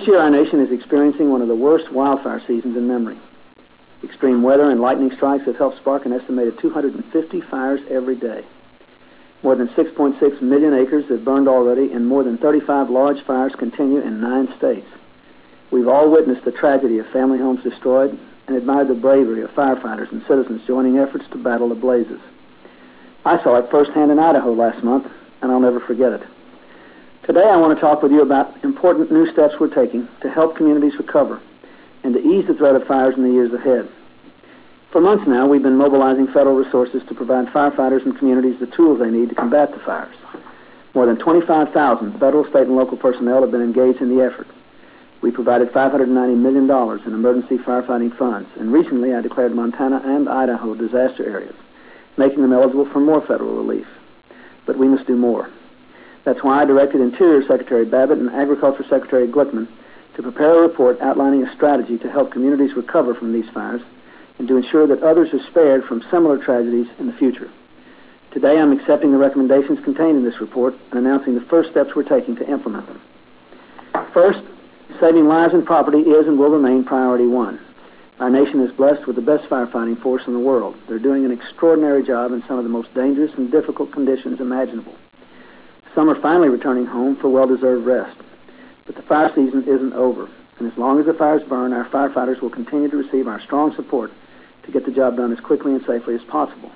This year, our nation is experiencing one of the worst wildfire seasons in memory. Extreme weather and lightning strikes have helped spark an estimated 250 fires every day. More than 6.6 million acres have burned already, and more than 35 large fires continue in 9 states. We've all witnessed the tragedy of family homes destroyed and admired the bravery of firefighters and citizens joining efforts to battle the blazes. I saw it firsthand in Idaho last month, and I'll never forget it. Today, I want to talk with you about important new steps we're taking to help communities recover and to ease the threat of fires in the years ahead. For months now, we've been mobilizing federal resources to provide firefighters and communities the tools they need to combat the fires. More than 25,000 federal, state, and local personnel have been engaged in the effort. We provided $590 million in emergency firefighting funds, and recently I declared Montana and Idaho disaster areas, making them eligible for more federal relief. But we must do more. That's why I directed Interior Secretary Babbitt and Agriculture Secretary Glickman to prepare a report outlining a strategy to help communities recover from these fires and to ensure that others are spared from similar tragedies in the future. Today, I'm accepting the recommendations contained in this report and announcing the first steps we're taking to implement them. First, saving lives and property is and will remain priority one. Our nation is blessed with the best firefighting force in the world. They're doing an extraordinary job in some of the most dangerous and difficult conditions imaginable. Some are finally returning home for well-deserved rest. But the fire season isn't over, and as long as the fires burn, our firefighters will continue to receive our strong support to get the job done as quickly and safely as possible.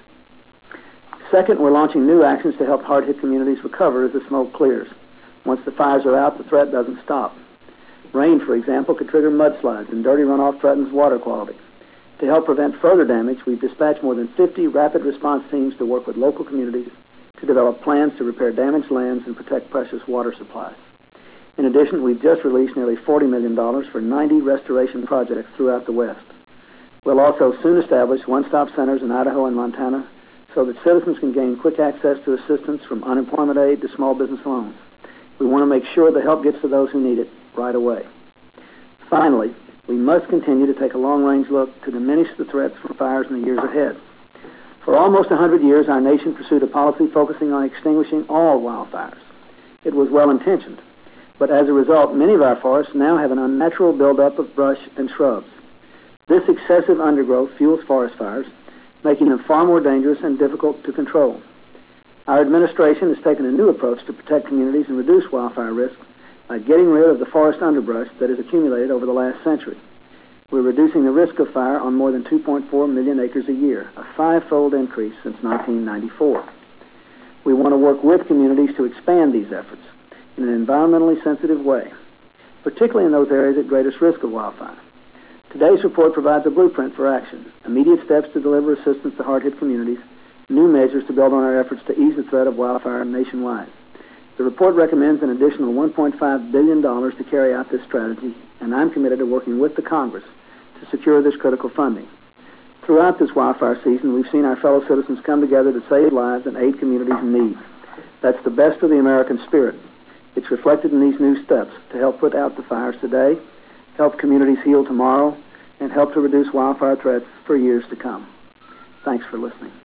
Second, we're launching new actions to help hard-hit communities recover as the smoke clears. Once the fires are out, the threat doesn't stop. Rain, for example, could trigger mudslides, and dirty runoff threatens water quality. To help prevent further damage, we've dispatched more than 50 rapid response teams to work with local communities to develop plans to repair damaged lands and protect precious water supplies. In addition, we've just released nearly $40 million for 90 restoration projects throughout the West. We'll also soon establish one-stop centers in Idaho and Montana so that citizens can gain quick access to assistance from unemployment aid to small business loans. We want to make sure the help gets to those who need it right away. Finally, we must continue to take a long-range look to diminish the threats from fires in the years ahead. For almost 100 years, our nation pursued a policy focusing on extinguishing all wildfires. It was well-intentioned, but as a result, many of our forests now have an unnatural buildup of brush and shrubs. This excessive undergrowth fuels forest fires, making them far more dangerous and difficult to control. Our administration has taken a new approach to protect communities and reduce wildfire risk by getting rid of the forest underbrush that has accumulated over the last century. We're reducing the risk of fire on more than 2.4 million acres a year, a 5-fold increase since 1994. We want to work with communities to expand these efforts in an environmentally sensitive way, particularly in those areas at greatest risk of wildfire. Today's report provides a blueprint for action, immediate steps to deliver assistance to hard-hit communities, new measures to build on our efforts to ease the threat of wildfire nationwide. The report recommends an additional $1.5 billion to carry out this strategy, and I'm committed to working with the Congress to secure this critical funding. Throughout this wildfire season, we've seen our fellow citizens come together to save lives and aid communities in need. That's the best of the American spirit. It's reflected in these new steps to help put out the fires today, help communities heal tomorrow, and help to reduce wildfire threats for years to come. Thanks for listening.